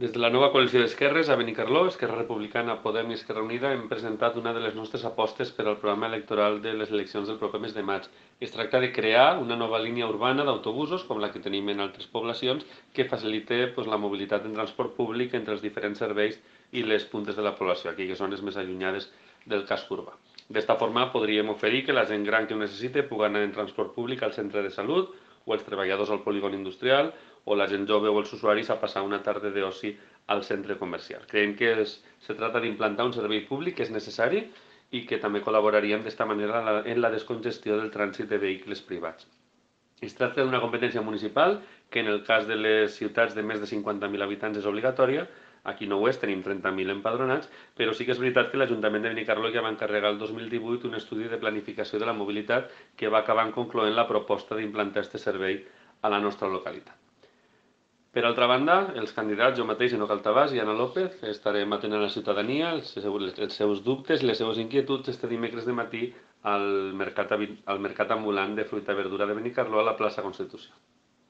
Des de la nova coalició d'esquerres a Benicarló, Esquerra Republicana, Podem i Esquerra Unida hem presentat una de les nostres apostes per al programa electoral de les eleccions del proper mes de maig. Es tracta de crear una nova línia urbana d'autobusos, com la que tenim en altres poblacions, que facilite la mobilitat en transport públic entre els diferents serveis i les puntes de la població, aquelles zones més allunyades del casc urbà. D'esta forma podríem oferir que la gent gran que ho necessite pugui anar en transport públic al centre de salut o els treballadors al polígon industrial o la gent jove o els usuaris a passar una tarda d'oci al centre comercial. Creiem que se trata d'implantar un servei públic que és necessari i que també col·laboraríem d'esta manera en la descongestió del trànsit de vehicles privats. Es tracta d'una competència municipal que en el cas de les ciutats de més de 50.000 habitants és obligatòria. Aquí no ho és, tenim 30.000 empadronats, però sí que és veritat que l'Ajuntament de Benicarló ja va encarregar el 2018 un estudi de planificació de la mobilitat que va acabar concloent la proposta d'implantar aquest servei a la nostra localitat. Per altra banda, els candidats, jo mateix, Enoc Altabàs i Ana López, estarem atenent a la ciutadania, els seus dubtes i les seves inquietuds este dimecres de matí al mercat ambulant de fruita i verdura de Benicarló a la plaça Constitució.